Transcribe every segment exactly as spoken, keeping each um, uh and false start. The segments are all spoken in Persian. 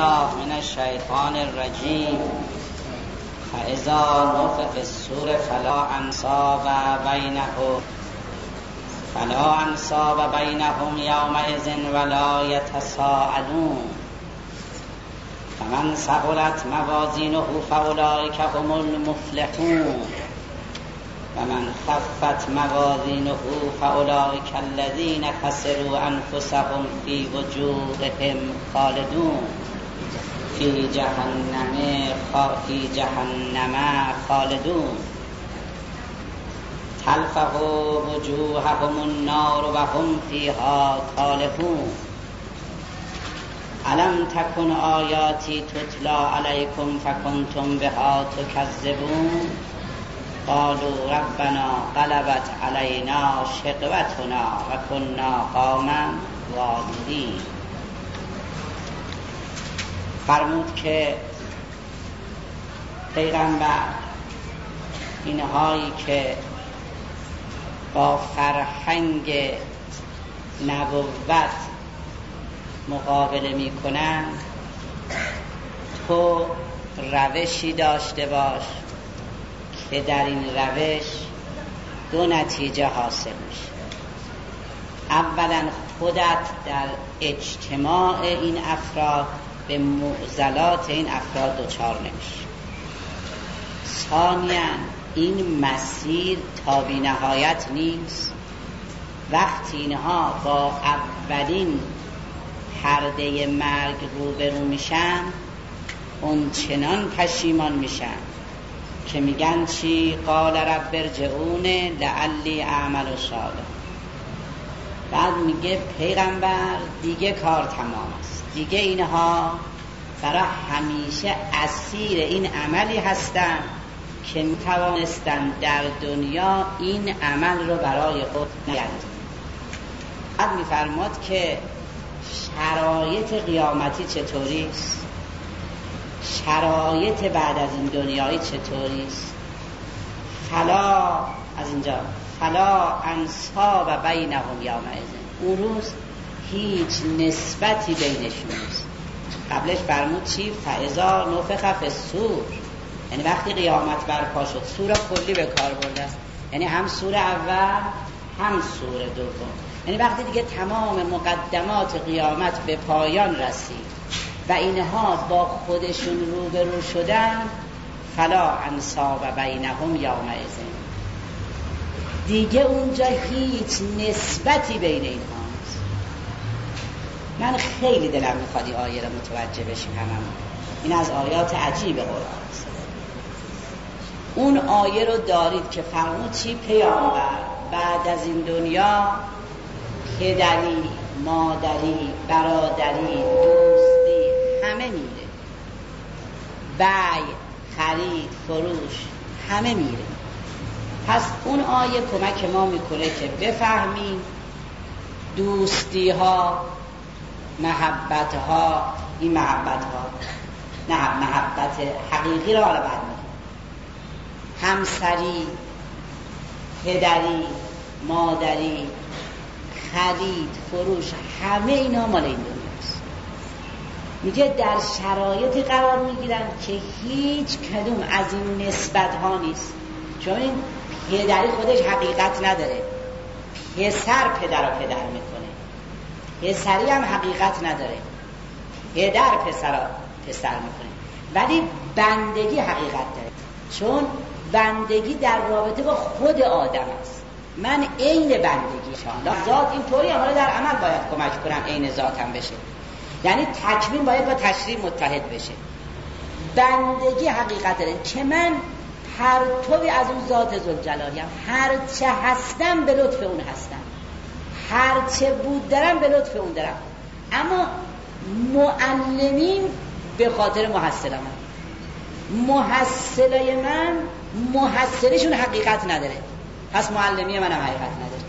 بالله من الشیطان الرجیم. فاذا نفخ في الصور فلا انصاب بینهم فلا انصاب بینهم یومئذ ولا یتساءلون. فمن ثقلت موازینه فاولئک هم المفلحون ومن خفت موازینه فاولئک الذین خسروا انفسهم فی وجوههم خالدون فی جهنم فی جهنم خالدون تلفح وجوههم النار وهم فیها کالحون. الم تکن آیاتی تتلا علیکم فکنتم بها تکذبون قالوا ربنا غلبت علینا شقوتنا و کنا قوما ضالین. فرمود که پیغمبر اینهایی که با فرهنگ نبوت مقابله می کنند تو روشی داشته باش که در این روش دو نتیجه حاصل میشه. اولا خودت در اجتماع این افراد به معضلات این افراد دچار نمیشه. ثانیا این مسیر تا بی نهایت نیست. وقتی اینها با اولین پرده مرگ روبرو میشن اون چنان پشیمان میشن که میگن چی؟ قال رب ارجعون لعلی اعمل صالحا. بعد میگه پیغمبر دیگه کار تمام است، دیگه اینها برای همیشه اسیر این عملی هستن که میتوانستن در دنیا این عمل رو برای خود نگردن. بعد میفرماد که شرایط قیامتی چطوری است، شرایط بعد از این دنیایی چطوری است. فلا از اینجا فلا انصاب بینهم یومئذ، اون روز هیچ نسبتی بینشون نیست. قبلش فرمود چی؟ فاذا نفخ فی الصور، یعنی وقتی قیامت برپا شد. سوره کلی به کار برده است، یعنی هم سوره اول هم سوره دوم. یعنی وقتی دیگه تمام مقدمات قیامت به پایان رسید و اینها با خودشون روبرو شدن، فلا انصاب بینهم یومئذ، دیگه اونجا هیچ نسبتی بین اینها نیست. من خیلی دلم میخواد این آیه رو متوجه بشیم هممون. این از آیات عجیب قرآن است. اون آیه رو دارید که فرمود چی؟ پیامبر بعد از این دنیا پدری، مادری، برادری، دوستی همه میره، بیع، خرید، فروش همه میره. پس اون آیه کمک ما میکنه که بفهمیم دوستی ها، محبت ها، این محبت ها نه محبت حقیقی را حالا بعد میگیم، همسری، پدری، مادری، خرید، فروش، همه اینا مال این دنیاست. میگه در شرایطی قرار میگیرن که هیچ کدوم از این نسبت ها نیست. چون این پدری خودش حقیقت نداره، پسر پدر رو پدر میکنه، پسری هم حقیقت نداره، پدر پسر رو پسر میکنه، ولی بندگی حقیقت داره. چون بندگی در رابطه با خود آدم است. من عین بندگی شان ذات اینطوری، حالا در عمل باید کمک کنم عین ذاتم بشه. یعنی تکوین باید با تشریع متحد بشه. بندگی حقیقت داره که من پرتوی از اون ذات ذوالجلالیم، هر چه هستم به لطف اون هستم، هر چه بود دارم به لطف اون دارم. اما معلمین به خاطر محصلم، محصلای من محصلشون حقیقت نداره، پس معلمی من هم حقیقت نداره.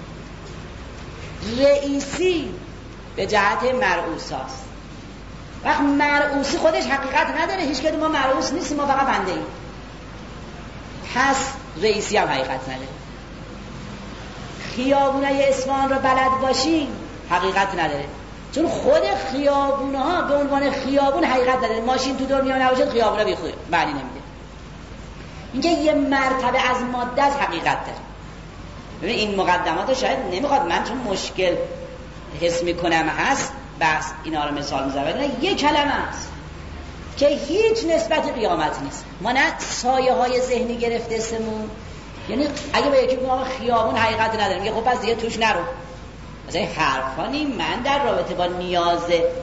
رئیسی به جهت مرعوساست، وقت مرعوسی خودش حقیقت نداره، هیچ کدوم ما مرعوس نیستیم، ما فقط بنده ایم، پس رئیسی هم حقیقت نداره. خیابونای اصفهان رو بلد باشیم حقیقت نداره، چون خود خیابونها به عنوان خیابون حقیقت نداره. ماشین تو دنیا نباشه خیابونا بی خود معنی نمیده. اینکه یه مرتبه از ماده از حقیقت داره. ببین این مقدمات شاید نمیخواد من چون مشکل حس میکنم هست بس اینا رو مثال میزنم، نه یه کلمه است که هیچ نسبت قیامت نیست. ما نه سایه های ذهنی گرفته اسمون، یعنی اگه به یکی بگم خیابون حقیقت نداره میگه خب پس دیگه توش نرو. مثلا این حرفا نیم. من در رابطه با نیاز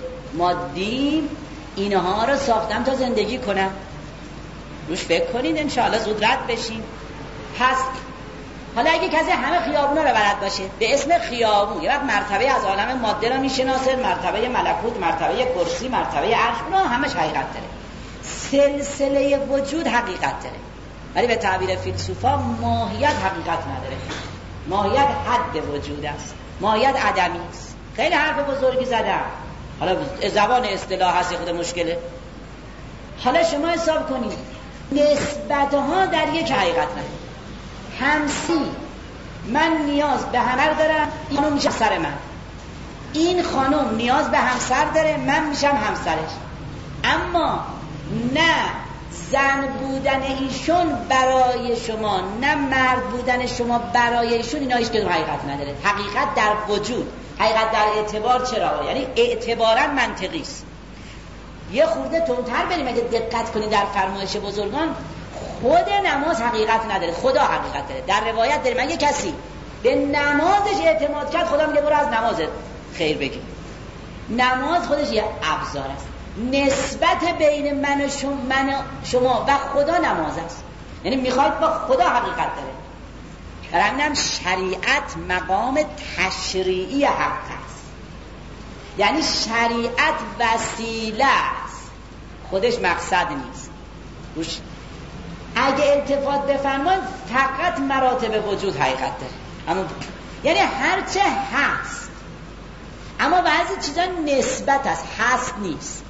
مادی اینها رو ساختم تا زندگی کنم. روش فکر کنید انشاءالله زود رد بشین. پس حالا اگه کسی همه خیابونا رو بلد باشه به اسم خیابون، یه وقت مرتبه از عالم ماده رو میشناسه، مرتبه ملکوت، مرتبه کرسی، مرتبه عرش، اونا همش حقیقت داره. سلسله وجود حقیقت داره، ولی به تعبیر فیلسوفا ماهیت حقیقت نداره. ماهیت حد وجود است، ماهیت عدمی است. خیلی حرف بزرگی زدم، حالا زبان اصطلاح هست خود مشکله. حالا شما حساب کنید نسبتها در یک حقیقت نداره. همسی، من نیاز به همسر دارم، این خانم میشه همسر من. این خانم نیاز به همسر داره، من میشم همسرش. اما نه زن بودن ایشون برای شما، نه مرد بودن شما برای ایشون، اینا هیچ کدوم حقیقت نداره. حقیقت در وجود، حقیقت در اعتبار. چرا؟ یعنی اعتبارا منطقی است. یه خورده تندتر بریم اگه دقت کنید در فرمایش بزرگان، خود نماز حقیقت نداره، خدا حقیقت داره. در روایت داره من یه کسی به نمازش اعتماد کرد، خدا میگه برو از نمازت خیر بگیر. نماز خودش یه ابزار است. نسبت بین من و شما, من و شما و خدا نماز است. یعنی میخواید با خدا حقیقت داره. در همینم شریعت مقام تشریعی حق است. یعنی شریعت وسیله است، خودش مقصد نیست. روش اگه التفات بفرمایید فقط مراتب وجود حقیقت داره. اما یعنی هرچه هست، اما بعضی چیزا نسبت است، هست نیست.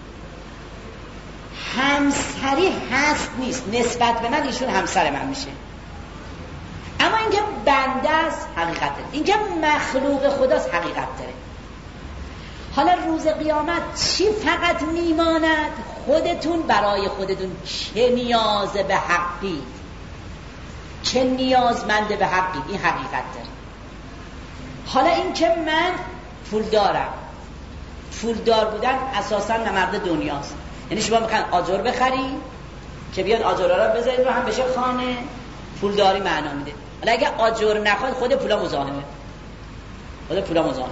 همسری هست نیست، نسبت به من ایشون همسر من میشه. اما اینکه بنده است حقیقت داره، اینکه مخلوق خداست حقیقت داره. حالا روز قیامت چی فقط میماند؟ خودتون برای خودتون چه نیاز به حقی، چه نیازمند به حقی، این حقیقت داره. حالا این که من پول دارم، پول دار بودن اساساً نمرد دنیاست. یعنی شما میخواین آجر بخری که بیاد آجرها رو بذارید رو هم بشه خانه، پول داری معنا میده. حالا اگه آجر نخواد خود پولا مزاحمه، خود پولا مزاحمه.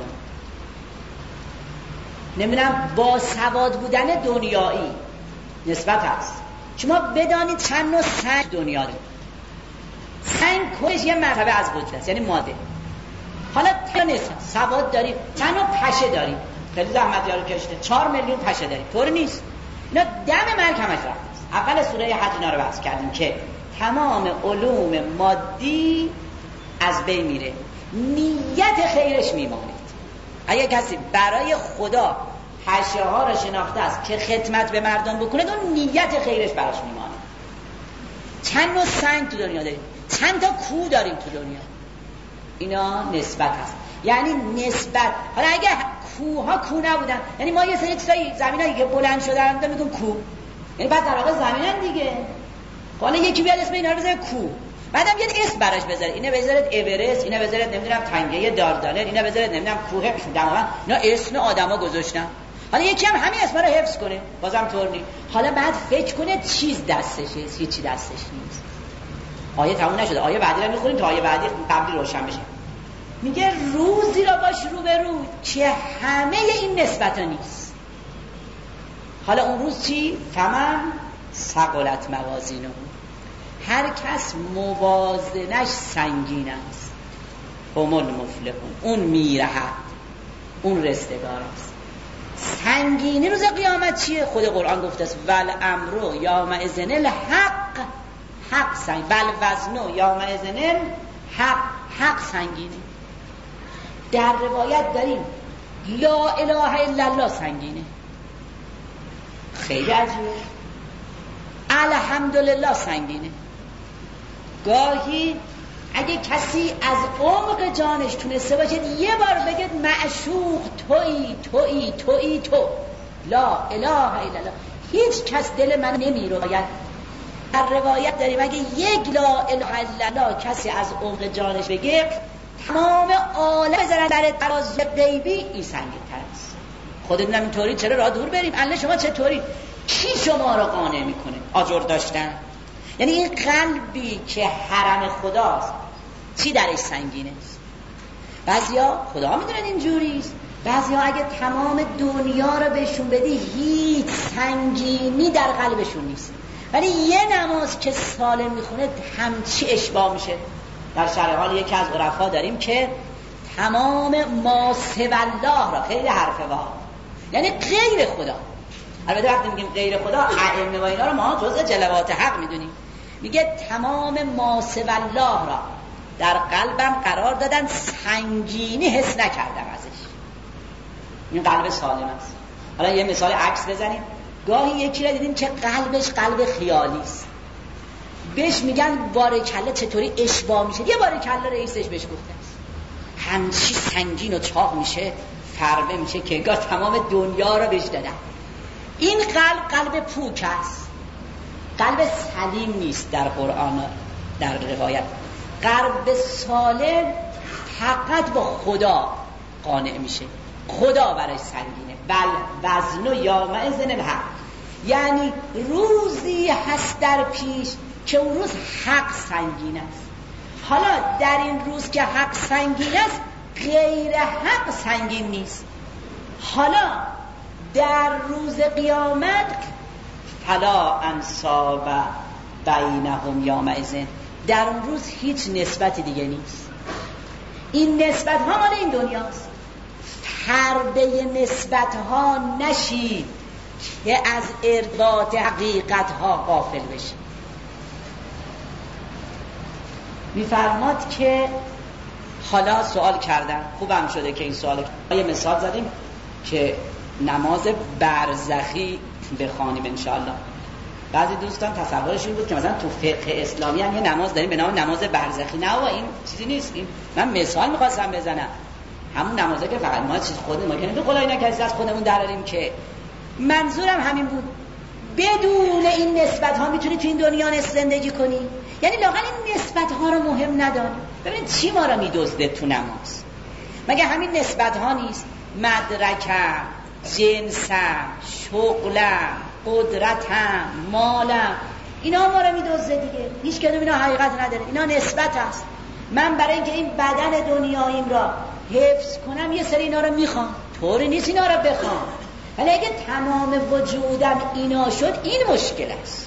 نمیدونم با سواد بودن دنیایی نسبت هست. شما بدانید چند نوع سنگ دنیا داره. سنگ خودش یه مرتبه از وجود است، یعنی ماده. حالا تا نیست سواد داریم، چند نوع پشه داریم، خیلی زحمت یارو کشته، چهار میلیون پشه داریم، طور نیست. اینا دم مرگ همش رفت است. اول سوره حج اینا رو بحث کردیم که تمام علوم مادی از بین میره، نیت خیرش میمانه. اگه کسی برای خدا حشیه ها رو شناخته است که خدمت به مردم بکنه، اون نیت خیرش براش میمانه. چند نوع سنگ تو دنیا داریم، چند تا کوه داریم تو دنیا، اینا نسبت هست. یعنی نسبت. حالا اگه کوه ها کوه نبودن، یعنی ما یه سری چیزای زمینایی که بلند شدن تا میگن کوه، یعنی بعد در واقع زمینن دیگه. حالا یکی بیاد اسم اینا رو بذاره کوه، بعدم یه اسم براش بذارید، اینه بذارید اورست، اینه بذارید نمیدونم تنگه داردانر، اینه بذارید نمیدونم کوه دماوند. اینا اسم آدما گذاشتن. حالا یکی هم همین اسما رو حفظ کنه، بازم طور نیست. حالا بعد فکر کنه چیز دستشه، هیچی دستش نیست. آیه تموم نشده، آیه بعدی رو میخونیم تا آیه بعدی قبلی روشن بشه. میگه روزی را باش رو به رو که همه این نسبتا نیست. حالا اون روز چی؟ فمن ثقلت موازینه، هر کس موازنش سنگین است، هم المفلحون، اون میرهد، اون رستگار است. سنگینی روز قیامت چیه؟ خود قرآن گفته است ول امرو یومئذ الحق، حق سنگ، ول وزنو یومئذ الحق، حق سنگینه. در روایت داریم لا اله الا الله سنگینه، خیلی عجیبه. الحمدلله سنگینه. گاهی اگه کسی از عمق جانش تونسته باشد یه بار بگید معشوق تویی تویی تویی تو لا اله الا الله، هیچ کس دل من نمیروید. در روایت داریم اگه یک لا اله الا الله کسی از عمق جانش بگه تمام عالم بذارن در ترازوی غیبی این سنگین‌تر است. خودتون هم اینطوری چرا راه دور بریم؟ الله شما چطوری؟ کی شما را قانع میکنه؟ آجر داشتن. یعنی این قلبی که حرم خداست چی درش سنگینه؟ بعضیا خدا میدونن اینجوریست، بعضیا اگه تمام دنیا رو بهشون بدی هیچ سنگینی در قلبشون نیست، ولی یه نماز که سالم میخونه همچی اشباع میشه. در شرح حال یکی از عرفا داریم که تمام ما سوی الله را، خیلی حرف وا، یعنی غیر خدا. البته وقتی میگیم غیر خدا ائمه و اینا رو ما جزء جلوات حق میدونیم. میگه تمام ما سوی الله را در قلبم قرار دادن، سنگینی حس نکردم ازش. این قلب سالم است. حالا یه مثال عکس بزنیم. گاهی یکی را دیدیم که قلبش قلب خیالی است، بهش میگن بارکله چطوری اشباع میشه. یه بارکله رئیسش بهش گفته همچی سنگین و چاق میشه، فربه میشه که انگار تمام دنیا رو بهش دادن. این قلب قلب پوک است، قلب سلیم نیست. در قرآن در روایت قلب سالم فقط با خدا قانع میشه، خدا برای سنگینه. بل وزن یومئذ الحق، یعنی روزی هست در پیش که اون روز حق سنگین است. حالا در این روز که حق سنگین است غیر حق سنگین نیست. حالا در روز قیامت فلا انساب بینهم یومئذ، در اون روز هیچ نسبت دیگه نیست. این نسبت ها مال این دنیاست. پرده نسبت ها نشید که از ارتباط حقیقت ها غافل بشید. میفرماد که حالا سوال کردن، خوبم شده که این سوال یه مثال زدیم که نماز برزخی بخوانیم انشاءالله. بعضی دوستان تصورش این بود که مثلا تو فقه اسلامی هم یه نماز داریم به نام نماز برزخی. نه و این چیزی نیست. این من مثال میخواستم بزنم، همون نمازه که فقط ما چیز خودمون ما کنیم به قولای نکسی از خودمون دراریم، که منظورم همین بود. بدون این نسبت ها میتونی تو این دنیا زندگی کنی؟ یعنی لااقل این نسبت ها رو مهم ندانی. ببینید چی ما رو میدزده تو نماز؟ مگه همین نسبت ها نیست؟ مدرکم، جنسم، شغلم، قدرتم، مالم، اینا ما رو میدزده دیگه. هیچ کدوم اینا حقیقت نداره، اینا نسبت هست. من برای اینکه این بدن دنیاییم را حفظ کنم یه سری اینا رو میخوام، طوری نیست اینا رو بخوام. ولی اگه تمام وجودم اینا شد این مشکل است.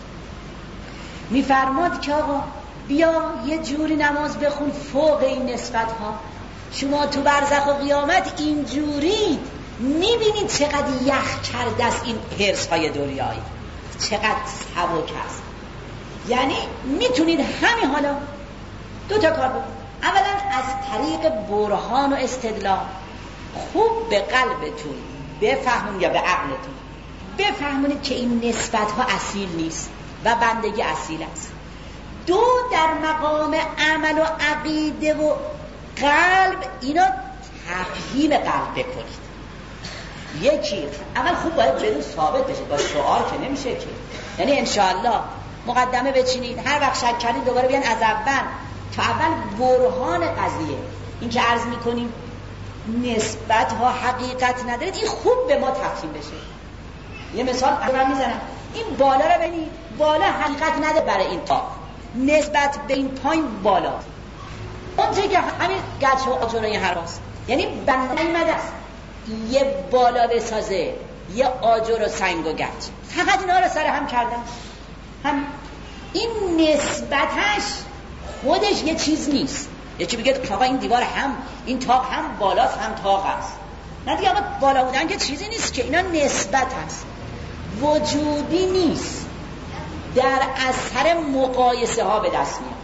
میفرماد که آقا بیا یه جوری نماز بخون فوق این نسبت ها. شما تو برزخ و قیامت اینجوری میبینید چقدر یخ کرده است این حرص های دنیایی، چقدر سبک است. یعنی میتونید همین حالا دو تا کار بکنید. اولا از طریق برهان و استدلال خوب به قلبتون بفهمون یا به عقلتون بفهمونید که این نسبت ها اصیل نیست و بندگی اصیل است. دو، در مقام عمل و عقیده و قلب اینا تفهیم قلب بکنید. یکی اول خوب باید بدون ثابت بشه، با سوال که نمیشه که. یعنی انشاءالله مقدمه بچینید، هر وقت شک کردید دوباره بیان از اول تا اول برهان قضیه. این که عرض میکنیم نسبت ها حقیقت نداره، این خوب به ما تفهیم بشه. یه مثال من میزنم، این بالا رو ببینید، بالا حقیقت نداره برای این تا نسبت به این پایین بالا. اون چه که همین گچ و آجر این حرفاست. یعنی بنده نیمده است یه بالا بسازه، یه آجر و سنگ و گچ، فقط اینا رو سر هم کردن. هم این نسبتش خودش یه چیز نیست. یکی بگه آقا این دیوار هم این تاق هم بالاست هم تاق است. نه دیگه آقا بالا بودن که چیزی نیست که، اینا نسبت هست، وجودی نیست، در اثر مقایسه ها به دست میاد،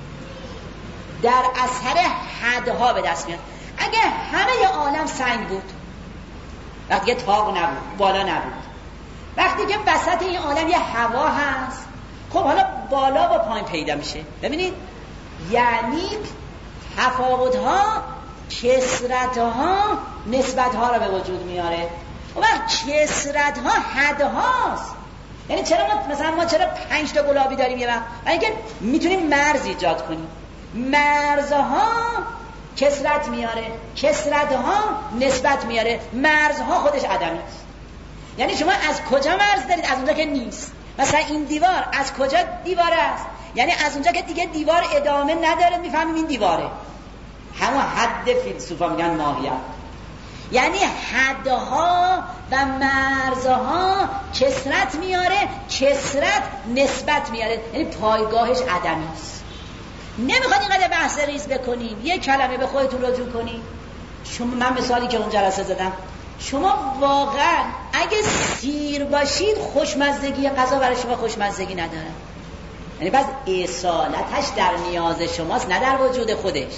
در اثر حدها به دست میاد. اگه همه عالم سنگ بود، وقتی که تاق نبود، بالا نبود، وقتی که وسط این عالم یه هوا هست، خب حالا بالا با پایین پیدا میشه. ببینید یعنی تفاوت ها کثرت ها نسبت ها را به وجود میاره. و کثرت ها حد هاست. یعنی چرا ما مثلا ما چرا پنج تا گلابی داریم یه وقت؟ اینکه میتونیم مرز ایجاد کنیم. مرزها کثرت میاره، کثرت ها نسبت میاره، مرزها خودش عدمی است. یعنی شما از کجا مرز دارید؟ از اونجا که نیست. مثلا این دیوار از کجا دیوار است؟ یعنی از اونجا که دیگه دیوار ادامه نداره میفهمیم این دیواره. همون حد فیلسوفا میگن ماهیت. یعنی حدها و مرزها کثرت میاره، کثرت نسبت میاره، یعنی پایگاهش عدمی است. نمیخواد اینقدر بحث ریز بکنین، یه کلمه به خودتون رجوع کنین. شما من مثالی که اون جلسه زدم، شما واقعا اگه سیر باشید خوشمزدگی غذا برای شما خوشمزدگی نداره. یعنی بعد اصالتش در نیاز شماست نه در وجود خودش.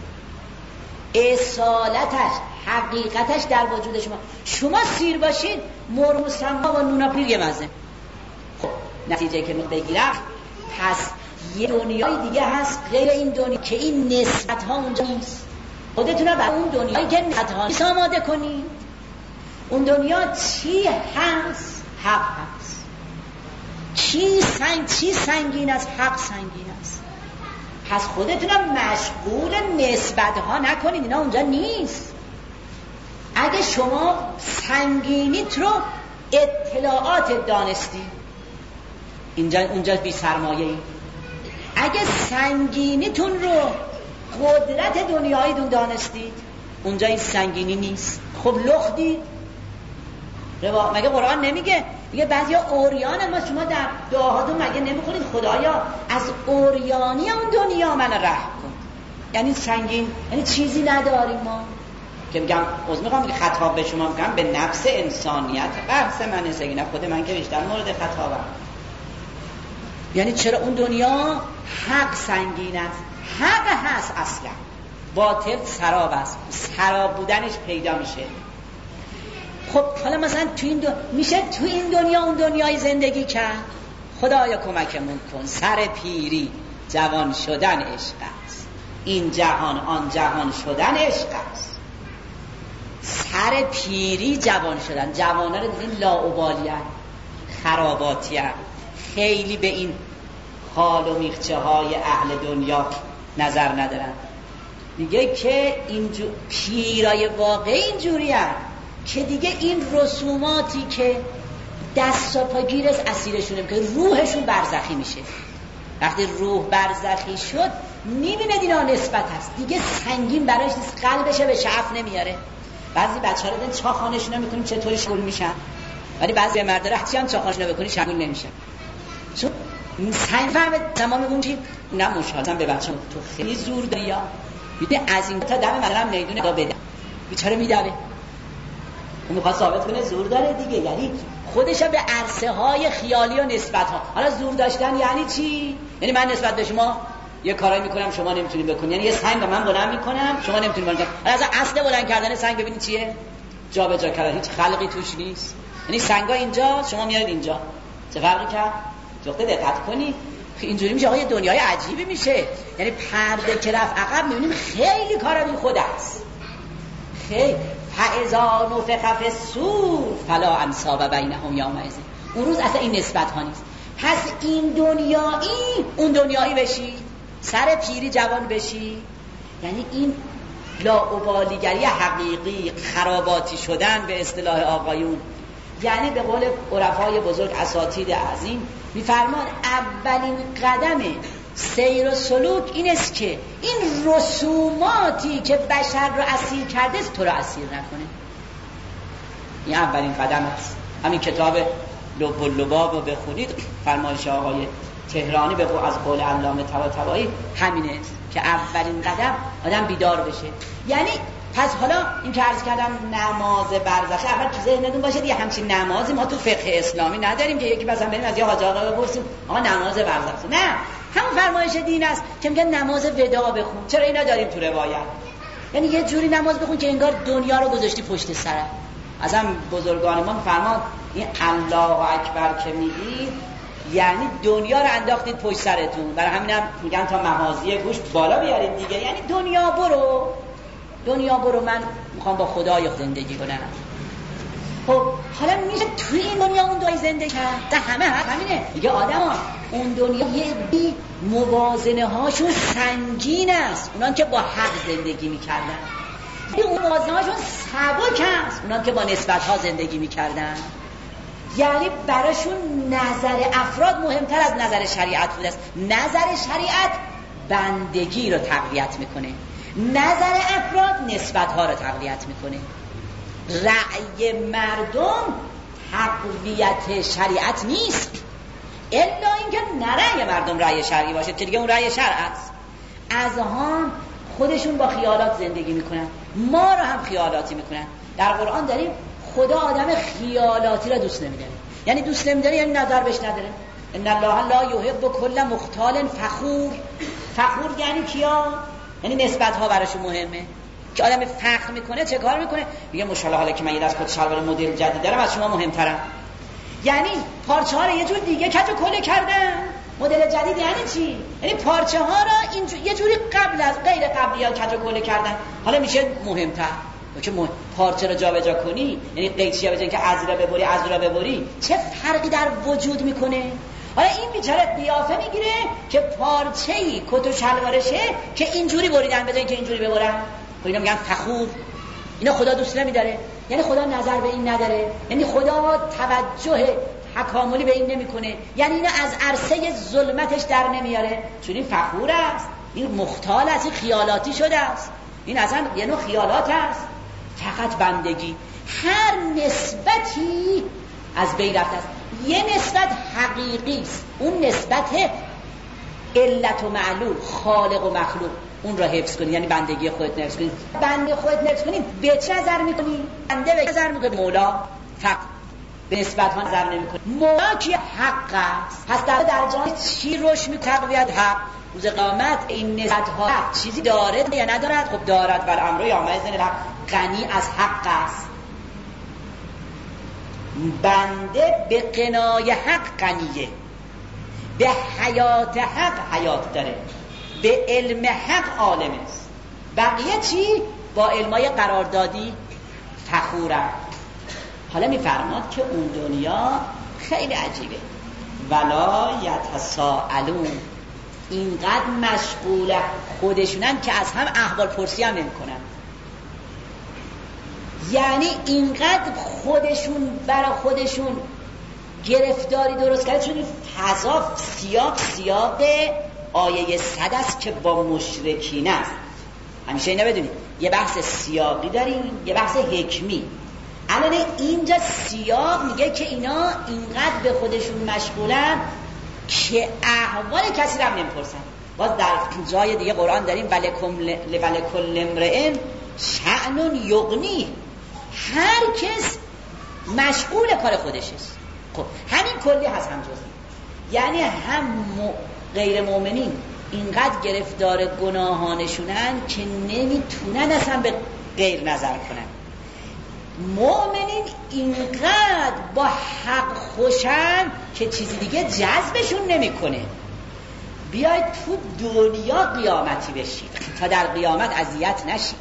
اصالتش حقیقتش در وجود شما. شما سیر باشید مرغ سما و نونا پیر یه مزه. خب نتیجه که بگیرم پس یه دنیای دیگه هست غیر این دنیا که این نسبت ها اونجا نیست. خودتون رو بر اون دنیایی که نسبت ها نیست آماده کنید. اون دنیا چی هست؟ حق هست. چی سنگ چی سنگین است؟ حق سنگین است. پس خودتون رو مشغول نسبت ها نکنید، اینا اونجا نیست. اگه شما سنگینیت رو اطلاعات دانستی اینجا اونجا بی سرمایه ای. اگه سنگینیتون رو قدرت دنیایی دون دانستید اونجا این سنگینی نیست. خب لخدید. روا... مگه قرآن نمیگه؟ میگه بعضیا اوریان ما، شما در دعاهاتون مگه نمیخونید خدایا از اوریانی اون دنیا من رحم کن؟ یعنی سنگین، یعنی چیزی نداریم ما که میگم از میخوام که خطاب به شما میگم به نفس انسانیت بحث من سگینه خود من که بیشتر مورد خطابم. یعنی چرا اون دنیا حق سنگین است؟ حق هست اصلا، باطل سراب است، سراب بودنش پیدا میشه. خب حالا مثلا تو این دو... میشه تو این دنیا اون دنیای زندگی کرد. خدایا کمکمون کن. سر پیری جوان شدن عشق است، این جهان آن جهان شدن عشق است. سر پیری جوان شدن، جوانا رو دیدین لاابالی‌اند، خراباتی‌اند، خیلی به این حال و میخچه های اهل دنیا نظر ندارن. میگه که این جو... پیرای واقعی اینجوری هست که دیگه این رسوماتی که دست و پا گیر از اسیرشونه که روحشون برزخی میشه. وقتی روح برزخی شد میبینه اینا نسبت هست دیگه، سنگین براش نیست، قلبشه به شعف نمیاره. بعضی بچه ها رو دن چاخانشون رو میکنیم چطوری شغل میشن، ولی بعضی مرد رحتی هم چاخانشون رو بکنی شغل نمیشن. چون سنگ فهمه تمام اون چی نه مشاهدم به بچه تو خیلی زور داری یا بیده از این تا دم مثلا میدون دا بده بیچاره میدوه، اون میخواد ثابت کنه زور داره دیگه. یعنی خودش به عرصه های خیالی و نسبت ها. حالا زور داشتن یعنی چی؟ یعنی من نسبت به شما یه کارایی میکنم شما نمیتونید بکنید. یعنی یه سنگ من بلند میکنم شما نمیتونید بلند کنید. از اصل بلند کردن سنگ ببینید چیه؟ جا به جا کردن، هیچ خلقی توش نیست. یعنی سنگا اینجا شما میارید اینجا، چه فرقی کرد؟ جوخته دقت کنی اینجوری میشه. آقا دنیای عجیبی میشه. یعنی پرده که رفت عقب میبینیم خیلی کارا بی خود است. خیلی فاذا نفخ فی الصور فلا انساب بینهم یومئذ. اون روز اصلا این نسبت ها نیست. پس این دنیایی اون دنیایی بشی، سر پیری جوان بشی، یعنی این لاابالیگری حقیقی، خراباتی شدن به اصطلاح آقایون. یعنی به قول عرفای بزرگ اساتید عظیم میفرمان اولین قدم سیر و سلوک این است که این رسوماتی که بشر رو اسیر کرده است تو رو اسیر نکنه. این اولین قدم است. همین کتاب لب و لباب رو بخونید، فرمایش آقای تهرانی به از قول علامه طباطبایی همینه که اولین قدم آدم بیدار بشه. یعنی پس حالا این که عرض کردم نماز برزخی اول تو ذهنتون باشه یه همچین نمازی ما تو فقه اسلامی نداریم که یکی مثلا بریم از یه حاج آقا بپرسیم آقا نماز برزخی. نه، همون فرمایش دین است که میگن نماز وداع بخون. چرا اینا داریم تو روایت؟ یعنی یه جوری نماز بخون که انگار دنیا رو گذاشتی پشت سرت. ازم بزرگان ما فرمان این الله اکبر که میگی یعنی دنیا رو انداختید پشت سرتون. برای همینم میگن تا مغازه گوشت بالا بیارید دیگه. یعنی دنیا برو، دنیا برو، من میخوام با خدای زندگی کنم. خب حالا میشه توی این دنیا اون دنیا زندگی کرد؟ ده همه همینه دیگه. آدم اون دنیا یه بی موازنه هاشون سنگین است، اونان که با حق زندگی میکردن. اون موازنه هاشون سبک است، اونان که با نسبت ها زندگی میکردن. یعنی براشون نظر افراد مهمتر از نظر شریعت بوده است. نظر شریعت بندگی رو تقویت میکنه، نظر افراد نسبت ها رو تقویت میکنه. رأی مردم تقویت شریعت نیست، الا اینکه نه رأی مردم رأی شرعی باشه که دیگه اون رأی شرع است. از هم خودشون با خیالات زندگی میکنن، ما رو هم خیالاتی میکنن. در قرآن داریم خدا آدم خیالاتی را دوست نمیداره. یعنی دوست نمیداره یعنی نظر بهش نداره. ان الله لا یحب کل مختال فخور. فخور یعنی کیا؟ یعنی نسبت ها براشون مهمه. که آدم فخر میکنه چه کار میکنه؟ میگه ماشاءالله حالا که من یه دست کت شلوار مدل جدید دارم از شما مهمترم. یعنی پارچه ها رو یه جور دیگه کج و کله کردن. مدل جدید یعنی چی؟ یعنی پارچه ها رو این یه جوری قبل از غیر قبلی ها کج و کله کردن، حالا میشه مهمتر. که پارچه رو جابجا کنی یعنی قیچیه بزنی که از را ببری از را ببری، چه فرقی در وجود میکنه؟ حالا این بیچاره قیافه میگیره که پارچه‌ای کت و شلوارشه که اینجوری بریدن بزنی که اینجوری ببرن. خب اینا میگن فخور. اینا خدا دوست نمیداره. یعنی خدا نظر به این نداره، یعنی خدا توجه تکاملی به این نمیکنه، یعنی اینا از عرصه ظلمتش در نمیاره. چون این فخور است، این مختال است، این خیالاتی شده است، این اصلا یه نوع خیالات است. فقط بندگی. هر نسبتی از بین رفته است. یه نسبت حقیقی است، اون نسبت علت و معلول، خالق و مخلوق، اون را حفظ کنی. یعنی بندگی خودت حفظ کنی. بنده خودت حفظ کنی به چه نظر میکنی؟ بنده به چه نظر میکنی؟ مولا. فقط به نسبت ها نظر نمیکنی. مولا که حق است. پس در درجات چی روش میکنی؟ تقویت حق. روز قیامت این نسبت ها چیزی دارد یا ندارد؟ خب دارد. بل امر یومئذ الحق. غنی از حق است. بنده به قنای حق غنیه، به حیات حق حیات داره، به علم حق عالم است. بقیه چی؟ با علمای قراردادی فخورم. حالا میفرماد که اون دنیا خیلی عجیبه. ولا یتساءلون، اینقدر مشغول خودشونن که از هم احوال پرسی هم نمی کنن. یعنی اینقدر خودشون برای خودشون گرفتاری درست کرده. چون فضا سیاق سیاق آیه صد است که با مشرکین است. همیشه اینو بدونید، یه بحث سیاقی داریم، یه بحث حکمی. الان اینجا سیاق میگه که اینا اینقدر به خودشون مشغولن که احوال کسی رو هم نمیپرسن. باز در جای دیگه قرآن داریم ولکل امرئ شأن یغنی، هر کس مشغول کار خودش است. خب همین کلی هست هم جزئی. یعنی هم غیر مؤمنین اینقدر گرفتار گناهانشونن که نمیتونن اصلا به غیر نظر کنن. مؤمنین اینقدر با حق خوشن که چیزی دیگه جذبشون نمیکنه. بیاید تو دنیا قیامتی بشید تا در قیامت اذیت نشید.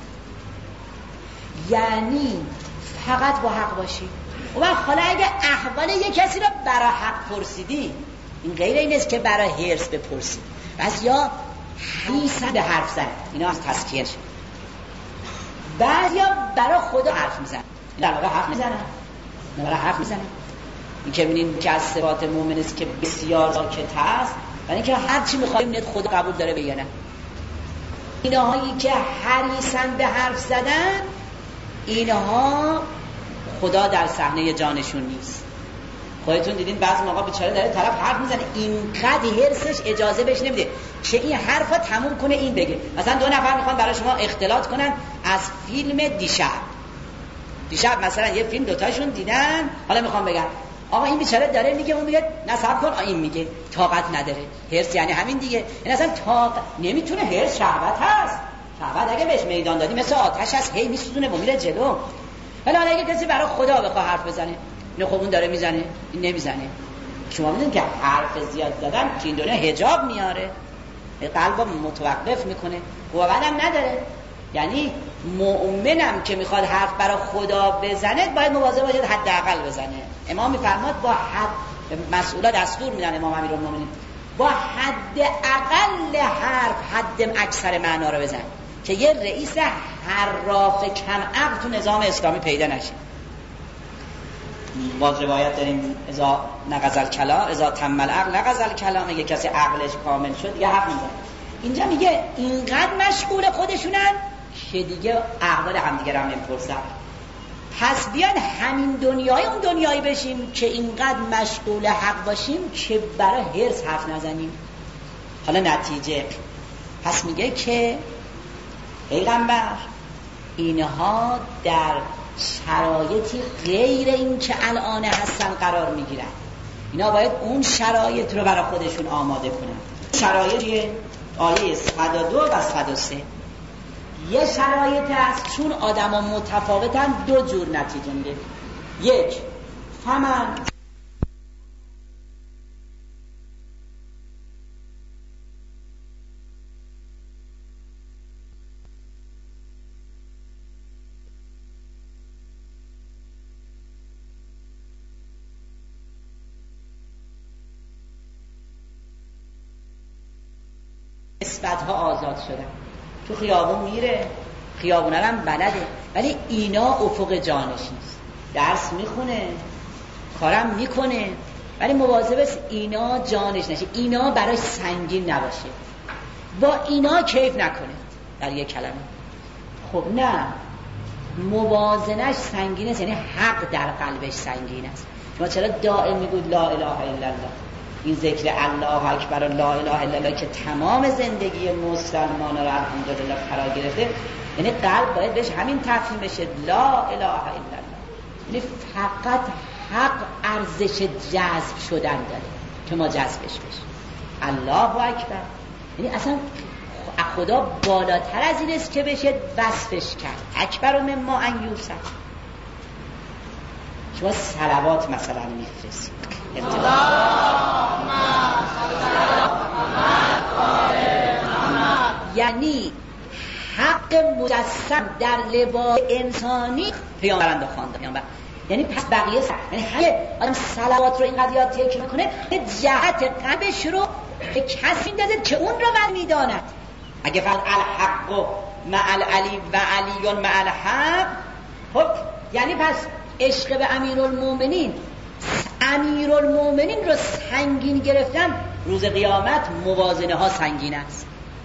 یعنی فقط با حق باشید. و حالا اگه احوال یک کسی رو برای حق پرسیدی، این غیر این است که برای حرص بپرسید. بس یا حریصن به حرف زن، اینا از تسکیه شد. بعض یا برای خدا حرف میزن، در واقع حرف میزنن، نه برای حرف میزنن. این که ببینین که از صفات مؤمن است که بسیار ساکت هست، یعنی که هر چی میخوایم نت خدا قبول داره بگه نه. اینهایی که حریصن به حرف زدن، اینها خدا در صحنه جانشون نیست. خودتون دیدین بعضی موقع بیچاره داره طرف حرف میزنه، اینقدر حرصش اجازه بهش نمیده که این حرفا تموم کنه این بگه. مثلا دو نفر میخوان برای شما اختلاط کنن از فیلم دیشب. دیشب مثلا یه فیلم دوتاشون دیدن، حالا میخوام بگن آقا این بیچاره داره میگه، اون میگه نصب کن، این میگه طاقت نداره. حرص یعنی همین دیگه. این اصلا طاقت نمیتونه، حرص شهوت هست. شهوت اگه بهش میدان دادی مثل آتش هست، هی میسوزونه و میره جلو. حالا اگه کسی برای خدا بخواد حرف بزنه، نه خب اون داره میزنه، این نمیزنه. شما میدونید که حرف زیاد زدن که این دنیا حجاب میاره، قلب متوقف میکنه، قوتم نداره. یعنی مؤمنم که میخواد حرف برای خدا بزنه باید مواظب باشه حداقل بزنه. امام میفرماد با حد، مسئولا دستور میدن امام امیرالمومنین با حداقل حرف حد اکثر معنا رو بزن که یه رئیس حراف کم عقل تو نظام اسلامی پیدا نشه. باز روایت داریم اذا نقض الکلام اذا تم العقل نقض الکلام، یه کسی عقلش کامل شد دیگه حرف نمیزنه. اینجا میگه اینقدر مشغول خودشونن که دیگه احوال همدیگه رو هم نمیپرسن. پس بیان همین دنیای اون دنیایی بشیم که اینقدر مشغول حق باشیم که برای هرس حرف نزنیم. حالا نتیجه پس میگه که پیغمبر اینها در شرایطی غیر این که الان هستن قرار میگیرن. اینا باید اون شرایط رو برای خودشون آماده کنن. شرایط آیه صد و دو و صد و سه یه شرایط هست چون آدم ها متفاوتن دو جور نتیجه میده. یک فمن نسبت ها آزاد شدن، تو خیابون میره، خیابونه هم بلده، ولی اینا افق جانش نیست. درس میخونه، کارم میکنه، ولی مواظب است اینا جانش نشه، اینا برای سنگین نباشه، با اینا کیف نکنه. در یک کلمه خب نه، موازنش سنگین است، یعنی حق در قلبش سنگین است. شما چرا دائم میگید لا اله الا الله؟ این ذکر الله اکبر و لا اله الا الله که تمام زندگی مسلمان را الحمدلله فرا گرفته، یعنی قلب باید بهش همین تفهیم بشه لا اله الا الله، یعنی فقط حق ارزش جذب شدن داره که ما جذبش بشه. الله اکبر یعنی اصلا خدا بالاتر از این است که بشه وصفش کرد. اکبر مما ان یوصف. شما صلوات مثلا میفرستید یعنی حق مجسم در لباس انسانی پیامبران خواندن، یعنی پس بقیه سر. یعنی همه آدم صلوات رو اینقدر یاد تکرار میکنه جهت قلبش رو به کسی میدازه که اون رو من میداند. اگه فقط الحق مع العلی و علی مع الحق، خب یعنی پس عشق به امیرالمومنین امیرالمومنین رو سنگین گرفتن، روز قیامت موازنه ها سنگین است.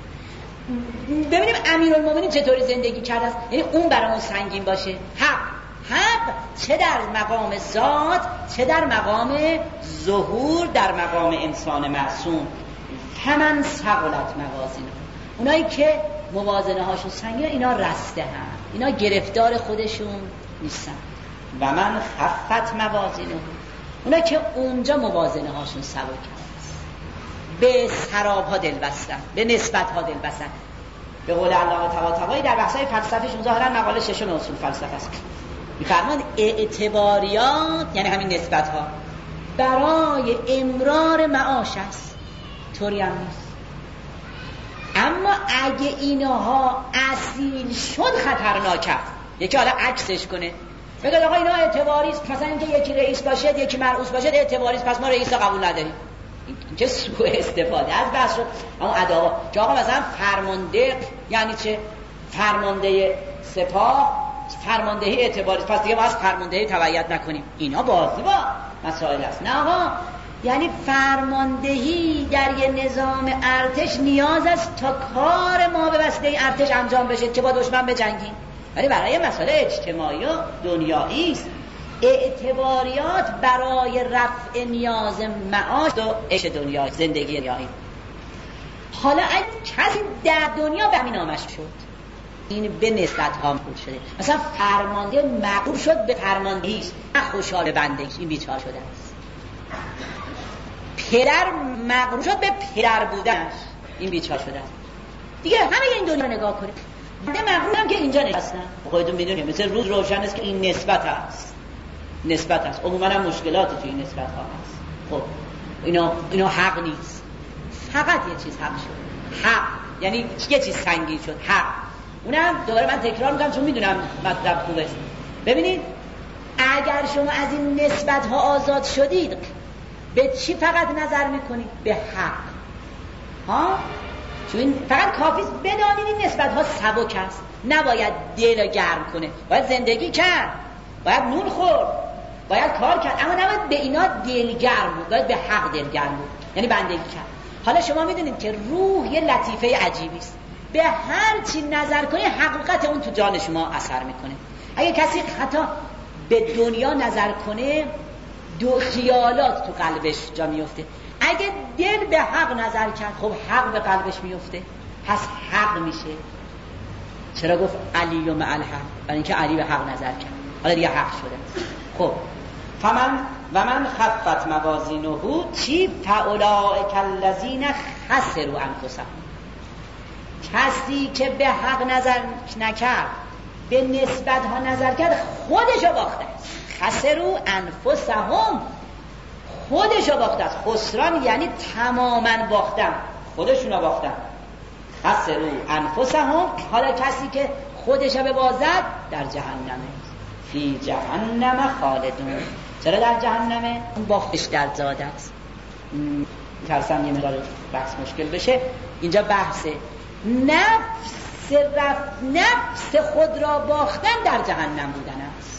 ببینیم امیرالمومنین چطوری زندگی کرده است، یعنی اون برامون سنگین باشه. حق حق چه در مقام ذات چه در مقام ظهور در مقام انسان معصوم. همان ثقلت موازینه، اونایی که موازنه هاشون سنگین اینا رسته هم، اینا گرفتار خودشون نیستن. و من خفت موازینه، اونا که اونجا موازنه هاشون سبک هست، به سراب ها دل بستن، به نسبت ها دل بستن. به قول علامه طباطبایی در بحثای فلسفیشون ظاهرا مقاله ششم اصول فلسفه است، میفرماند اعتباریات یعنی همین نسبت ها برای امرار معاش است، طوری هم نیست. اما اگه اینها اصیل شد خطرناک است. یکی حالا عکسش کنه بگه آقا اینا اعتباری است، مثلا اینکه یکی رئیس باشه یکی مرئوس باشه اعتباری است، پس ما رئیس قبول نداریم. این چه سوء استفاده از بحث شد. اما ادعا که آقا مثلا فرمانده یعنی چه؟ فرمانده سپاه فرماندهی اعتباری است، پس دیگه ما از فرماندهی تبعیت نکنیم. اینا بازی با مسائل است. نه آقا، یعنی فرماندهی در یه نظام ارتش نیاز است تا کار ما به وسیله ارتش انجام بشه که با دشمن بجنگیم، ولی برای مسئله اجتماعی و دنیایی است. اعتباریات برای رفع نیاز معاش و عیش دنیا زندگی دنیایی. حالا اگه کسی در دنیا به همین نامش شد، این به نسبت ها مقبول شده. مثلا فرمانده مقبول شد به فرماندهیش، نه خوشحال بندگیش، این بیچار شده است. پدر مقبول شد به پدر بودنش، این بیچار شده است. دیگه همه این دنیا نگاه کنید، بنده مقبول هم که اینجا نشستن. خودتون میدونید مثل روز روشن است که این نسبت هست، نسبت هست. عموما هم مشکلات توی این نسبت ها هست. خب اینو اینو حق نیست. فقط یه چیز حق شد، حق یعنی یه چیز سنگین شد، حق. اونم دوباره من تکرار میکنم چون میدونم مطلب خوبه. ببینید اگر شما از این نسبت ها آزاد شدید به چی فقط نظر میکنید؟ به حق ها. چون فقط کافیست بدانید این نسبت ها سبک است، نباید دل گرم کنه، باید زندگی کرد، باید نون خورد، باید کار کرد، اما نباید به اینا دلگرم بود، باید به حق دلگرم بود، یعنی بندگی کرد. حالا شما میدونید که روح یه لطیفه عجیبی است، به هر چی نظر کنی حقیقت اون تو جان شما اثر میکنه. اگه کسی حتی به دنیا نظر کنه دو خیالات تو قلبش جا میفته. اگه دل به حق نظر کرد خب حق به قلبش میفته، پس حق میشه. چرا گفت علی و مع الحق؟ برای اینکه علی به حق نظر کرد، حالا دیگه حق شده. خب فمن و من خفت موازینه چی؟ فاولئک الذین خسروا انفسهم. کسی که به حق نظر نکرد، به نسبت ها نظر کرد، خودشو باخته است. خسروا انفسهم، خودشو باخته است. خسران یعنی تماما باختن، خودشونو باختن. خسروا انفسهم. حالا کسی که خودشو ببازد در جهنمه، فی جهنم خالدون. چرا در جهنمه؟ اون باختش در زاده است. ترسم یه مقدار بحث مشکل بشه. اینجا بحثه نفس رفت، نفس خود را باختن در جهنم بودن است.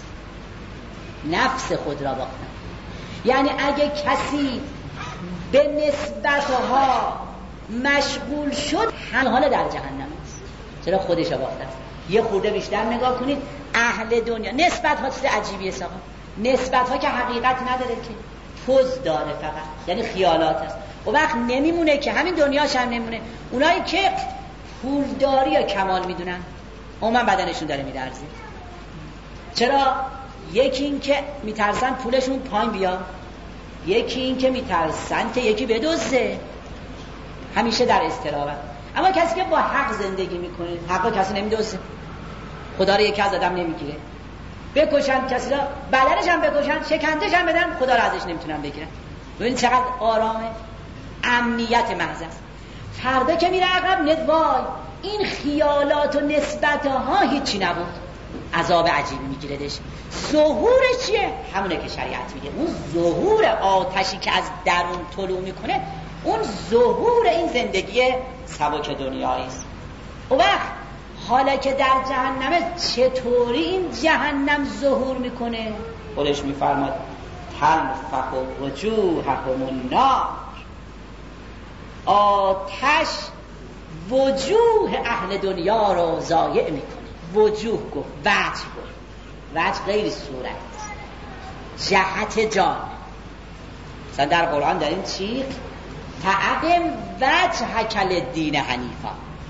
نفس خود را باختن یعنی اگه کسی به نسبتها مشغول شد هم حال در جهنم است. چرا؟ خودش را باختن. یه خورده بیشتر نگاه کنید اهل دنیا نسبت ها چیز عجیبیه ساقا. نسبت ها که حقیقت نداره، که پوز داره، فقط یعنی خیالات است. و وقت نمیمونه که همین دنیاش هم نمیمونه. اونایی که پولداری یا کمال میدونن عموما بدنشون داره میلرزه. چرا؟ یکی این که میترسن پولشون پایین بیاد، یکی این که میترسن که یکی بدزده، همیشه در اضطرابن. اما کسی که با حق زندگی میکنه، حق کسی نمیدزده، خدا رو یکی از آدم نمیگیره. بکشن کسی را، بدنش هم بکشن، شکنجهش هم بدن، خدا رو ازش نمیتونن بگیرن. ببینید چقدر آرامه، امنیت محض است. فردا که میره عقب ندوای این خیالات و نسبتها هیچی نبود، عذاب عجیب میگیردش. ظهورش چیه؟ همونه که شریعت میگه. اون ظهور آتشی که از درون طلوع میکنه، اون ظهور این زندگی سبک دنیایی است. و وقت حالا که در جهنمه چطوری این جهنم ظهور میکنه؟ خودش میفرماد تلفح وجوههم النار. آتش وجوه اهل دنیا رو ضایع میکنه. وجوه گفت، وجه گفت. وجه غیر صورت، جهت جان. مثلا در قرآن داریم چی؟ فاقم وجهک للدین حنیفا.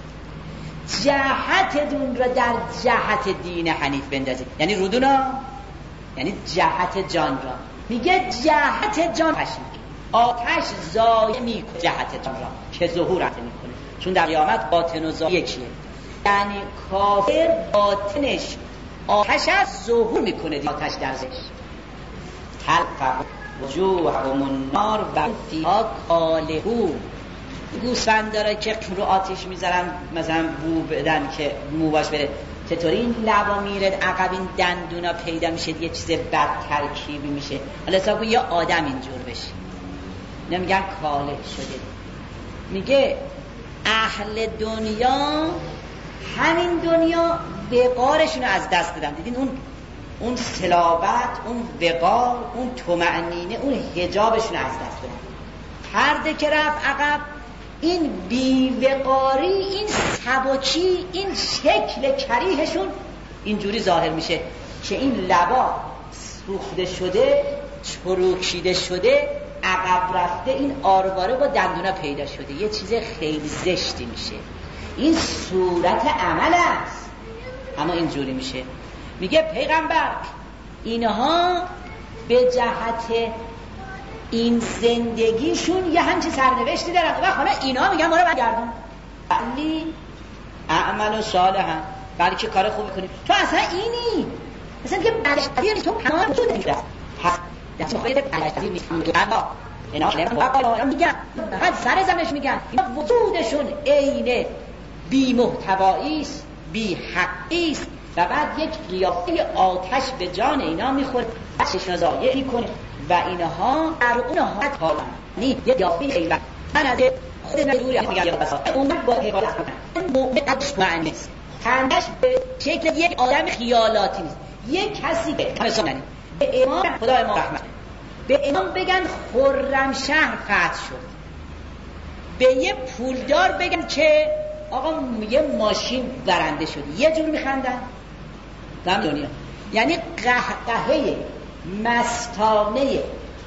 جهت دون رو در جهت دین حنیف بندازید، یعنی رودونا، یعنی جهت جان را. میگه جهت جان آتش میگه. آتش ضایع میکنه جهت جان را که ظهورت میکنه. چون در قیامت باطن و ظاهر یکیه. یعنی کافر باطنش آتش از ظهور میکنه، آتش درزش. تلفح وجوههم النار و فیها کالحون. گوسفند داره که رو آتش میذارن، مثلا بو بدن که مو باش بره، چطوری این لبا میره عقب، این دندونا پیدا میشه، یه چیز بد ترکیبی میشه. حالا حساب کن یه آدم اینجور بشه، نمیگن کاله شده. میگه اهل دنیا همین دنیا وقارشون رو از دست دادن. دیدین اون اون صلابت، اون وقار، اون طمأنینه، اون حجابشون رو از دست دادن. پرده که رفت عقب، این بیوقاری، این سبکی، این شکل کریهشون اینجوری ظاهر میشه که این لبا سوخته شده، چروکیده شده، عقب رفته، این آرواره با دندونا پیدا شده، یه چیز خیلی زشتی میشه. این صورت عمل است، اما اینجوری میشه. میگه پیغمبر اینها به جهت این زندگیشون یه همچی سرنوشتی دارن و حالا اینا میگن ما رو برگردون، علی اعمل صالحا، بلکه کار خوبی کنیم. تو اصلا اینی اصلا که بلشتری تو پناه تو داری پس دست خواهی بلشتری نیست. اینا میگن بعد سر زمش میگن وجودشون عین بی محتوایی است، بی حقی است و بعد یک قیافه آتش به جان اینا میخوره، چشم زایه میکنه و اینها در اون حالت حالا نی یک قیافه ایوان من از خود ندوری میگم یا بسا اون با حفاظت کنن مومن قدش معنی است، خندش به شکل یک آدم خیالاتی نیست، یک کسی که همساننی به امام خدا امام رحمت به امام بگن خرم شهر فتح شد، به یه پولدار بگن که آقا یه ماشین برنده شد، یه جور میخندن دم دنیا. یعنی قهقهه مستانه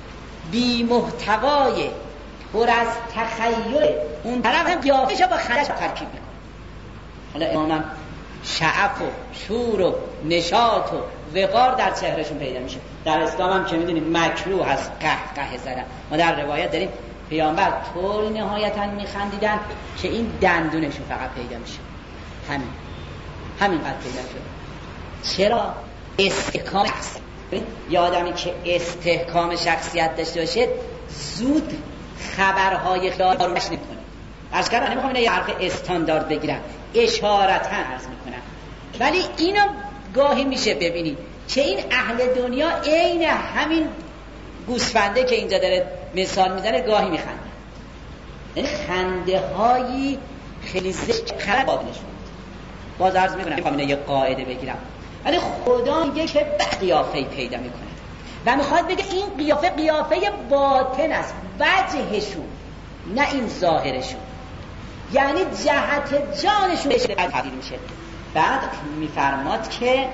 بی محتوای پر از تخیل اون طرف هم قیافه‌شو با خندش ترکیب میکنه. حالا امامم شعف و شور و نشاط و وقار در چهرهشون پیدا میشه. در اسلام هم که میدونید مکروه هست قهقه زدن. ما در روایت داریم پیامبر طوری نهایتاً میخندیدن که این دندونشون فقط پیدا میشه، همین همین قد پیدا شد. چرا؟ استحکام شخصیت. یه آدمی که استحکام شخصیت داشته باشه زود خبرهای خیال رو نشنه کنه. عرض کردم نمیخوام اینه یه حرف استاندارد بگیرم، اشارتاً عرض میکنم، ولی اینو گاهی میشه ببینید که این اهل دنیا عین همین گوسفنده که اینجا داره مثال میزنه گاهی میخنده، یعنی خنده هایی خیلی زشت خرد بابنشون. باز عرض میکنم نمیخوام اینه یه قاعده بگیرم، ولی خدا میگه که قیافه‌ای پیدا میکنه و میخواد بگه این قیافه قیافه باطن است، وجهشون نه این ظاهرشون، یعنی جهت جانشون بهش تبدیل میشه. بعد میفرماد که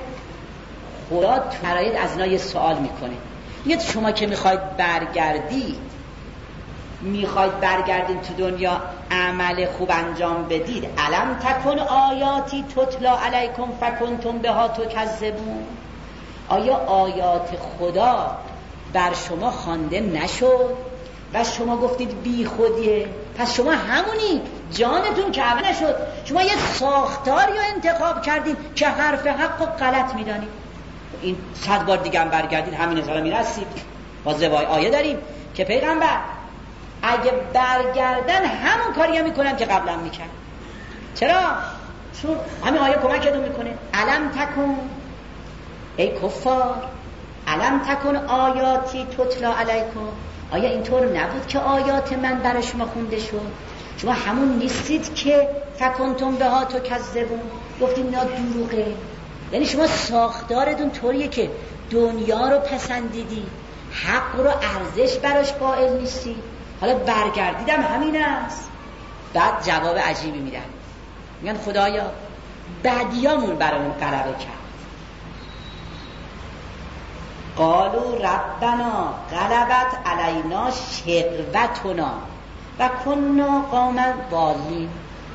خدا تو شرایط از اینا یه سوال میکنه، میگه شما که میخواید برگردید، میخواید برگردید تو دنیا عمل خوب انجام بدید، الم تکن آیاتی تتلا علیکم فکنتم بها تکذبون، آیا آیات خدا بر شما خوانده نشد و شما گفتید بی خودیه؟ پس شما همونی، جانتون که عمل نشد، شما یه ساختاری رو انتخاب کردید که حرف حق و غلط میدانید. این صد بار دیگه هم برگردید همین حالا میرسید. با زوای آیه داریم که پیغمبر اگه برگردن همون کاری هم میکنن که قبلا میکرد. چرا؟ چون همین آیه کمکتون میکنه. الم تکن، ای کفار، الم تکن آیاتی تتلا علیکم، آیا اینطور نبود که آیات من برای شما خونده شد؟ شما همون نیستید که فکنتم بها تکذبون، گفتیم اینا دروغه. یعنی شما ساختارتون طوریه که دنیا رو پسندیدی، حق رو ارزش براش قائل نیستی، حالا برگردیدم همین است. بعد جواب عجیبی میدن، میگن خدایا بعدیامون برامون غلبه کرد. قالوا ربنا غلبت علینا شقوتنا و کنا قوما ضالین.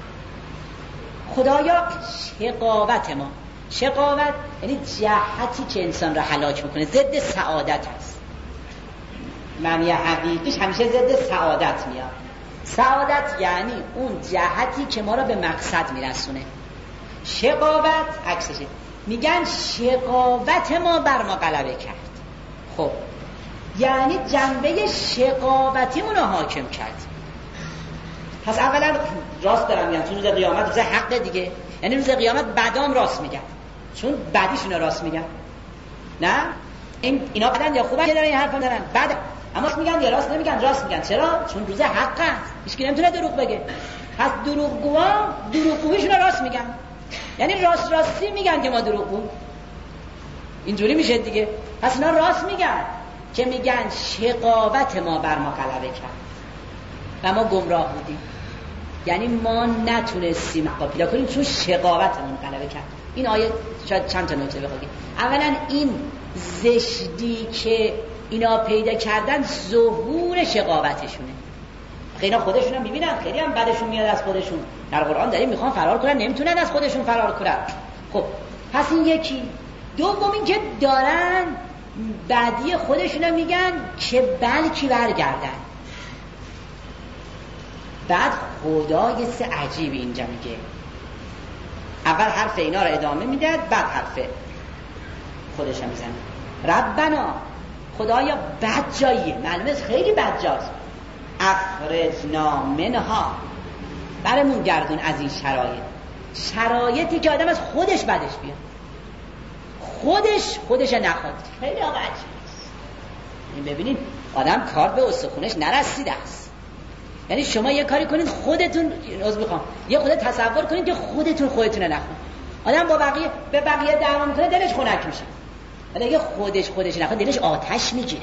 خدایا شقاوت ما، شقاوت یعنی جهتی که انسان را هلاک میکنه، ضد سعادت هست. معنی حقیقیش همیشه ضد سعادت میاد. سعادت یعنی اون جهتی که ما را به مقصد میرسونه. شقاوت عکسشه. میگن شقاوت ما بر ما غلبه کرد. خب یعنی جنبه شقاوتیمون رو حاکم کرد. پس اولا راست دارم میگن، چون روز قیامت روز حق دیگه، یعنی روز قیامت بدام راست میگن، چون بعدیشون راست میگن. نه این اینا بدن یا خوبن که دارن این حرفا دارن بعد، اما میگن یا راست نمیگن، راست میگن. چرا؟ چون روز حق است، هیچ کی نمیتونه دروغ بگه. پس دروغگوها دروغگویشون راست میگن، یعنی راست راستی میگن که ما دروغگو، اینجوری میشه دیگه. پس اینا راست میگن که میگن شقاوت ما بر ما غلبه کرد و ما گمراه بودیم، یعنی ما نتونستیم حق پیدا کنیم چون شقاوتمون غلبه کرد. این آیه شاید چند تا نکته بخوام. اولا این زشتی که اینا پیدا کردن ظهور شقاوتشونه. اینا خودشون هم میبینن خیلی هم بدشون میاد از خودشون، در قرآن داریم میخوان فرار کنن نمیتونن از خودشون فرار کنن. خب پس این یکی. دوم این که دارن بعدی خودشون میگن که بلکی برگردن. بعد خدا یه سه عجیب اینجا میگه، اول حرف اینا رو ادامه میده، بعد حرف خودش هم میزنه. ربنا، خدایا بد جاییه، معلومه خیلی بد جاست، اخرجنا منها، برمون گردون از این شرایط، شرایطی که آدم از خودش بدش بیاد، خودش خودش نخواد. خیلی آقا عجیب است. این ببینید آدم کار به استخونش نرسیده است. یعنی شما یه کاری کنید خودتون، عذر میخوام، یه خودت تصور کنید که خودتون خودتون نخواد. آدم با بقیه به بقیه دعوا میکنه دلش خنک میشه، ولی اگه خودش خودش نخواد دلش آتش میگیره.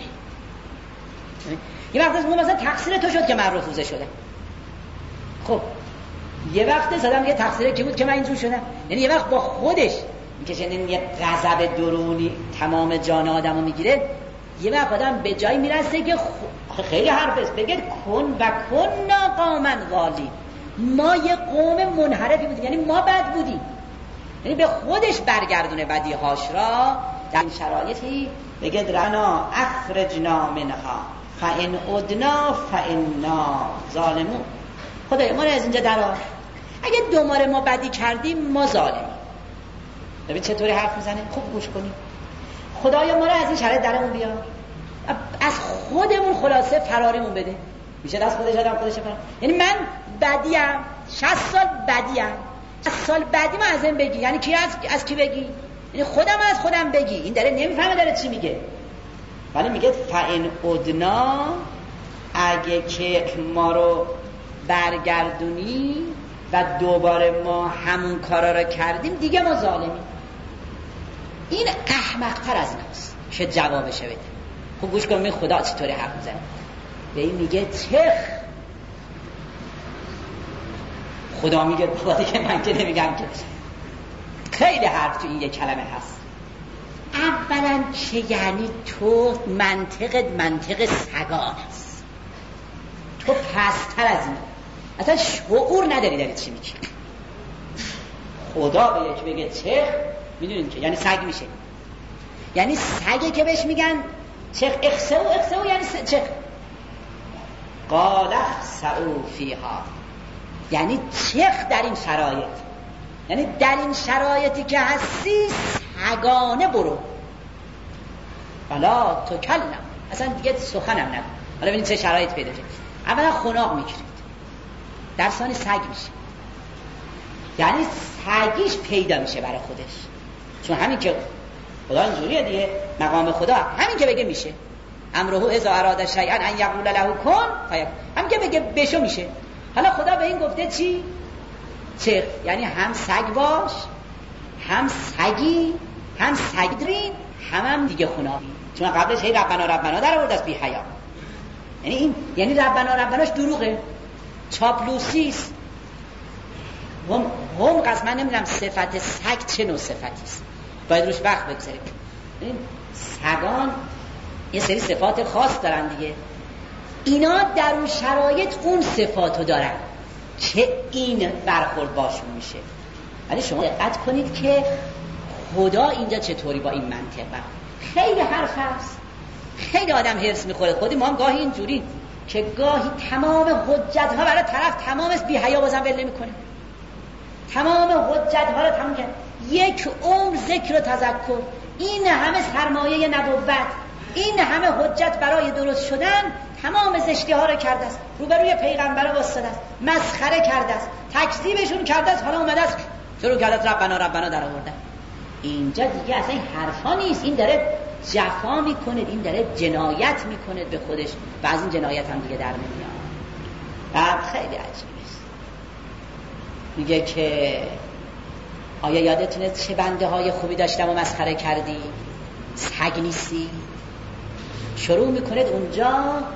یه وقت از مثلا تقصیر تو شد که من رفوزه شدم. خب یه وقت آدم یه تقصیر کی بود که من اینجور شدم؟ یعنی یه وقت با خودش میکشه، یعنی یه غضب درونی تمام جان آدمو میگیره. یه وقت آدم به جایی میرسه که خ... خیلی حرف است، بگه کن و کن قوما غالین، ما یه قوم منحرفی بودیم، یعنی ما بد بودیم. یعنی به خودش برگردونه بدیهاش را. در این شرایطی بگه درنا اخرجنا منها فان عدنا فانا ظالمون. خدای ما رو از اینجا درآر، اگه دوباره ما بدی کردیم ما ظالمیم. ببین چطوری حرف میزنه، خوب گوش کنیم. خدایا ما رو از این شرایط درمون بیار، از خودمون خلاصه فراریمون بده. میشه دست خودش آدم خودش فرار. یعنی من بدیم، شصت سال بدیم، شصت سال بدی ما از این بگی، یعنی کی از از کی بگی؟ یعنی خودم از خودم بگی. این داره نمیفهمه داره چی میگه، ولی میگه فان عدنا، اگه که ما رو برگردونی و دوباره ما همون کارا رو کردیم دیگه ما ظالمیم. این احمق‌تر از ایناست که جوابش بده. خب گوش کن، خدا چطوری حرف میزنه. به این میگه چخ. خدا میگه بابا دیگه من که نمیگم که. خیلی حرف تو این یک کلمه هست. اولا که یعنی تو منطقت منطق سگان است، تو پستر از این اصلا شعور نداری داری چی میگی. خدا به یک بگه چخ، میدونین که یعنی سگ میشه. یعنی سگه که بهش میگن چخ، اخسو اخسو یعنی چخ. قال اخسئوا فیها، یعنی چخ در این شرایط، یعنی در این شرایطی که هستی سگانه برو، ولا تکلم، اصلا دیگه سخنم نگو. حالا ببینید چه شرایط پیدا شد. اولا خناق میگیرید، در ثانی سگ میشه، یعنی سگیش پیدا میشه برای خودش. چون همین که خدا اینجوریه دیگه، مقام خدا همین که بگه میشه. امره اذا اراد شیئا ان یقول له کن فیکون، همین که بگه بشو میشه. حالا خدا به این گفته چی؟ چه؟ یعنی هم سگ باش، هم سگی، هم سگدرین، هم هم دیگه خناقی. چون قبلش هی ربنا ربنا در آورد از بی حیا. یعنی این یعنی ربنا ربناش دروغه، چاپلوسیست. هم هم قسما نمیدونم صفت سگ چه نوع صفتی است، باید روش وقت بگذاریم. این سگان یه سری صفات خاص دارن دیگه، اینا در اون شرایط اون صفاتو دارن که این برخورد باشون میشه. ولی شما دقت کنید که خدا اینجا چطوری با این منطقه. خیلی حرف هست، خیلی آدم هرس میخوره. خودی ما هم گاهی اینجوری که گاهی تمام حجت ها برای طرف تمام است، بی حیا بازم ول نمیکنه، تمام حجت ها رو تمام کرد، یک عمر ذکر و تذکر، این همه سرمایه نبوت، این همه حجت برای درست شدن، تمام زشتی ها رو کرده است، روبروی پیغمبر واسطه است، مسخره کرده است، تکذیبشون کرده است، حالا اومده است شروع کرده ربنا ربنا در آوردن. اینجا دیگه اصلا این حرفا نیست، این داره جفا میکنه، این داره جنایت میکنه به خودش و از این جنایت هم دیگه در نمیاد. بعد خیلی عجیبه است، میگه که آیا یادتونه چه بنده های خوبی داشتم و مسخره کردی؟ سگ نیستی؟ شروع میکنه اونجا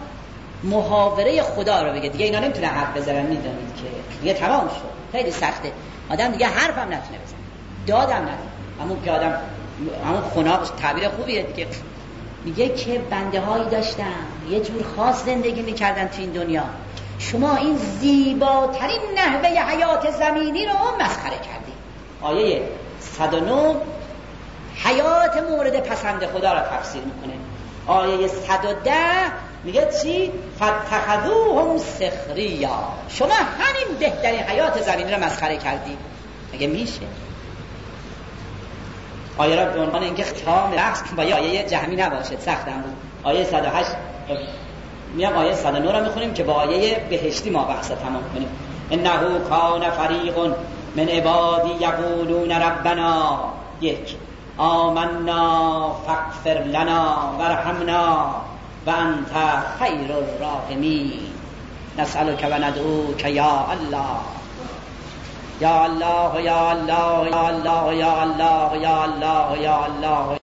محاوره خدا رو بگه. دیگه اینا نمیتونه حرف بزنن، میدونید که دیگه تمام شد، خیلی سخته آدم دیگه حرف هم نتونه بزنه، دادم نداره. همون که آدم همون خناق تعبیر خوبیه دیگه. میگه که بنده هایی داشتم یه جور خاص زندگی میکردن تو این دنیا، شما این زیباترین نحوه حیات زمینی رو مسخره کردی. آیه صد و نه حیات مورد پسند خدا را تفسیر میکنه. آیه صد و ده میگه چی؟ فاتخذوهم سخریا، شما همین بهترین حیات زمینی را مسخره کردی. مگه میشه؟ آیه را به عنوان اینکه ختام رقص با یه آیه جهمی نباشه سخت هم بود. آیه صد و هشت میام آیه صد و نه را میخونیم که با آیه بهشتی ما بحث تمام کنیم. انه کان فریق من عبادی یقولون ربنا یک آمنا فاغفر لنا وارحمنا و انت خیر الراحمین نسألك و ندعوك یا الله یا الله یا الله یا الله یا الله یا الله یا الله